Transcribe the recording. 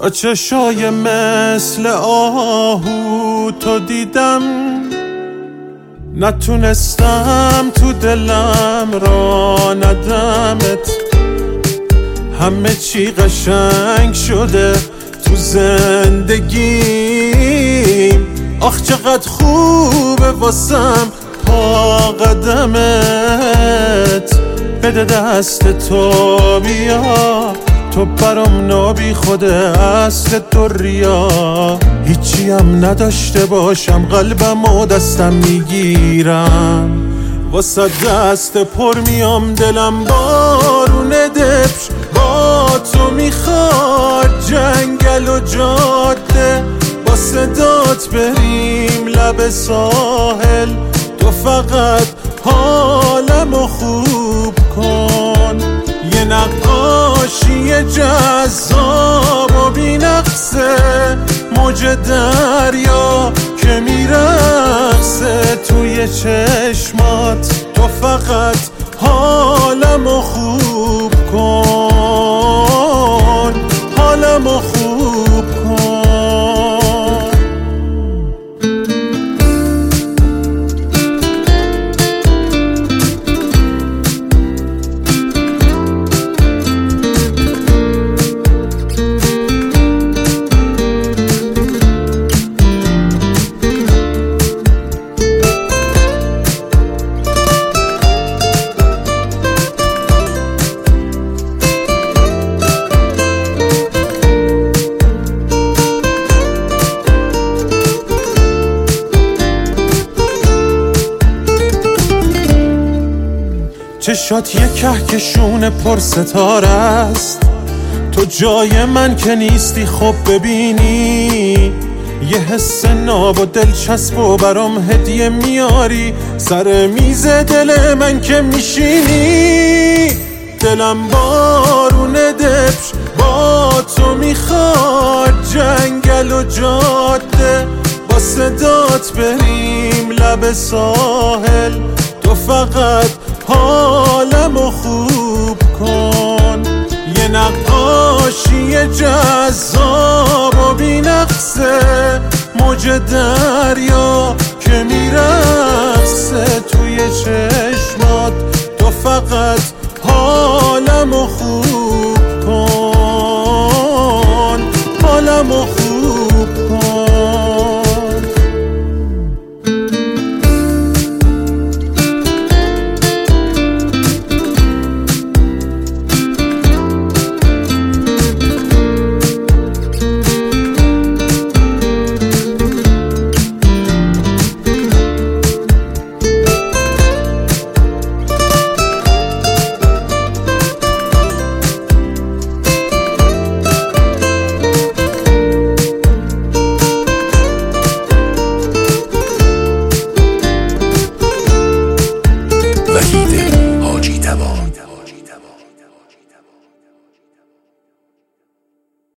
با چشای مثل آهو تو دیدم، نتونستم تو دلم را ندمت. همه چی قشنگ شده تو زندگیم، آخ چقدر خوبه واسم پا قدمت. بده دست تو بیا، تو برام نابی خود اصل دنیا. هیچی هم نداشته باشم قلبم و دستم میگیرم، واسه دست پر میام دلم بارون دبش. با تو میخواد جنگل و جاده، با صدات بریم لب ساحل. تو فقط حالمو خوب کن، یه نقاشی جذاب و بی‌نقصه، موج دریا که میرقصه توی چشمات. تو فقط حالمو خوب کن، حالمو خوب کن. چشات یه کهکشون پر ستاره است، تو جای من که نیستی خب ببینی. یه حس ناب و دلچسب و برام هدیه میاری، سر میز دل من که میشینی. دلم بارون دبش، با تو میخواد جنگل و جاده، با صدات بریم لب ساحل. تو فقط حالمو خوب کن، یه نقاشی جذاب و بی‌نقصه، موج دریا که میرقصه توی چشمات. تو فقط حالمو خوب